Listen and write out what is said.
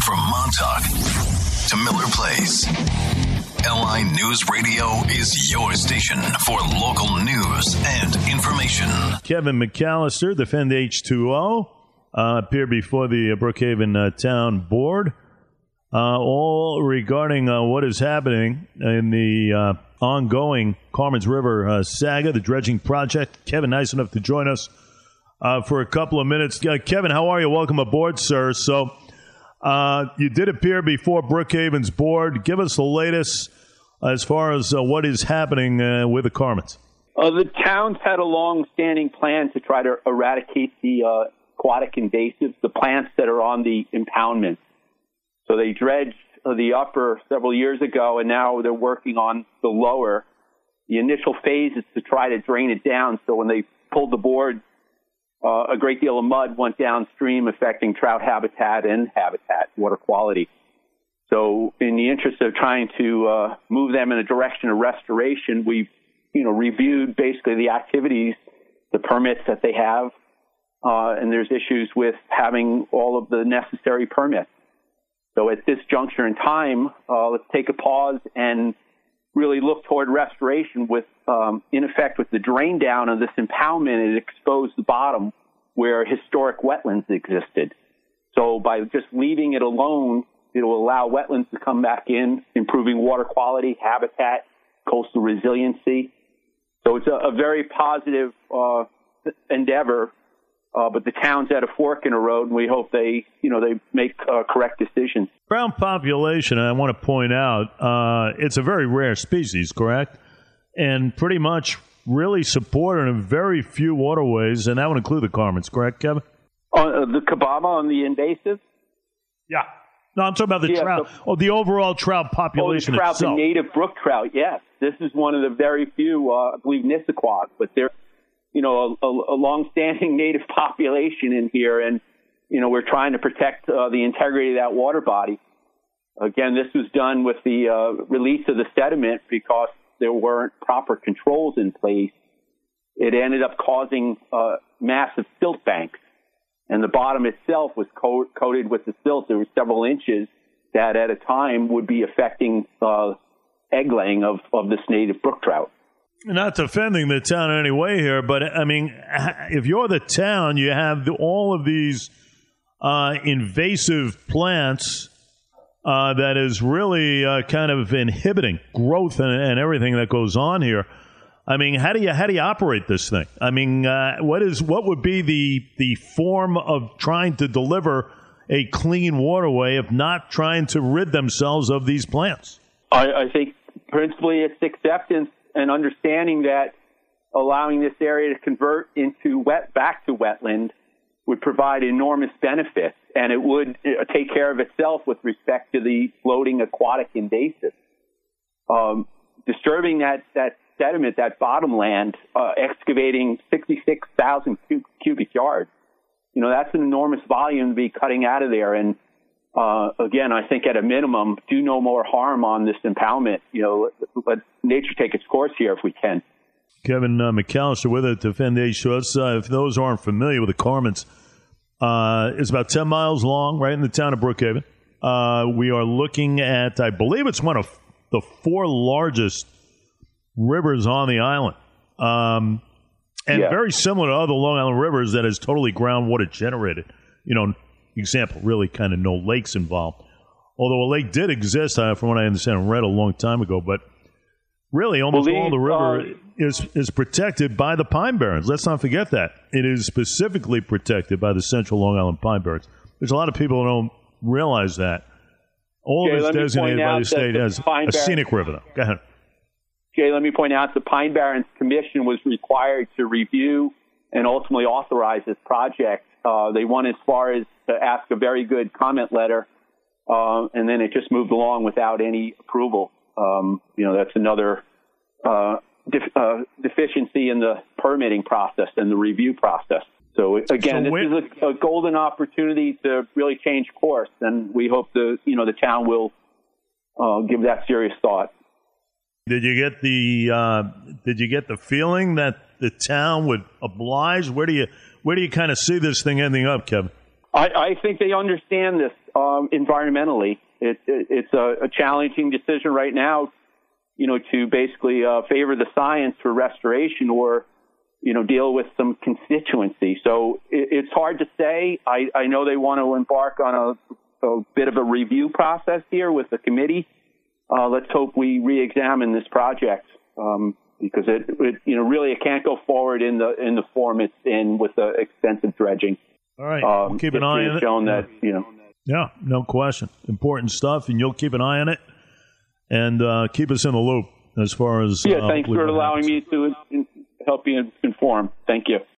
From Montauk to Miller Place, LI News Radio is your station for local news and information. Kevin McAllister, Defend H2O, appeared before the Brookhaven Town Board, all regarding what is happening in the ongoing Carmen's River saga, the dredging project. Kevin, nice enough to join us for a couple of minutes. Kevin, how are you? Welcome aboard, sir. So you did appear before Brookhaven's board. Give us the latest as far as what is happening with the Carmens. The town's had a long-standing plan to try to eradicate the aquatic invasives, the plants that are on the impoundment. So they dredged the upper several years ago, and now they're working on the lower. The initial phase is to try to drain it down, so when they pulled the board, a great deal of mud went downstream, affecting trout habitat and water quality. So in the interest of trying to move them in a direction of restoration, we've reviewed basically the activities, the permits that they have, and there's issues with having all of the necessary permits. So at this juncture in time, let's take a pause and really look toward restoration with, in effect, with the drain down of this impoundment, it exposed the bottom where historic wetlands existed. So by just leaving it alone, it will allow wetlands to come back in, improving water quality, habitat, coastal resiliency. So it's a very positive endeavor, but the town's at a fork in a road, and we hope they make correct decisions. Brown population, I want to point out, it's a very rare species, correct? And pretty much really supported in very few waterways, and that would include the Carmens, correct, Kevin? The Kabama on the invasive? Yeah. No, I'm talking about the trout. The overall trout population the trout, itself. The native brook trout, yes. This is one of the very few, I believe, Nissequock, but they're, a long-standing native population in here, and, we're trying to protect the integrity of that water body. Again, this was done with the release of the sediment because there weren't proper controls in place. It ended up causing massive silt banks. And the bottom itself was coated with the silt. There were several inches that at a time would be affecting egg laying of this native brook trout. Not defending the town in any way here, but, I mean, if you're the town, you have all of these invasive plants that is really kind of inhibiting growth and everything that goes on here. I mean, how do you operate this thing? I mean, what would be the form of trying to deliver a clean waterway if not trying to rid themselves of these plants? I think principally it's acceptance and understanding that allowing this area to convert into back to wetland would provide enormous benefits, and it would take care of itself with respect to the floating aquatic invasives. Disturbing that sediment, that bottomland, excavating 66,000 cubic yards. That's an enormous volume to be cutting out of there. And again, I think at a minimum, do no more harm on this impoundment. Let nature take its course here if we can. Kevin McAllister with it, Defend H2O. If those aren't familiar with the Carmens, it's about 10 miles long, right in the town of Brookhaven. We are looking at, I believe it's one of the four largest rivers on the island. Very similar to other Long Island rivers that is totally groundwater generated. Example, really kind of no lakes involved. Although a lake did exist, from what I understand, I read a long time ago, but really almost all the river is protected by the Pine Barrens. Let's not forget that. It is specifically protected by the Central Long Island Pine Barrens. There's a lot of people who don't realize that. All of it's designated by the state as a scenic river, though. Go ahead. Jay, let me point out the Pine Barrens Commission was required to review and ultimately authorize this project. They went as far as to ask a very good comment letter, and then it just moved along without any approval. That's another deficiency in the permitting process and the review process. So again, this is a golden opportunity to really change course, and we hope the town will give that serious thought. Did you get the feeling that the town would oblige? Where do you kind of see this thing ending up, Kevin? I think they understand this environmentally. It's a challenging decision right now, to basically favor the science for restoration or, deal with some constituency. So it's hard to say. I know they want to embark on a bit of a review process here with the committee. Let's hope we re-examine this project because it can't go forward in the form it's in with the extensive dredging. All right, we'll keep an eye on it. Shown that Yeah, no question. Important stuff, and you'll keep an eye on it and keep us in the loop as far as. Thanks for allowing me to help you inform. Thank you.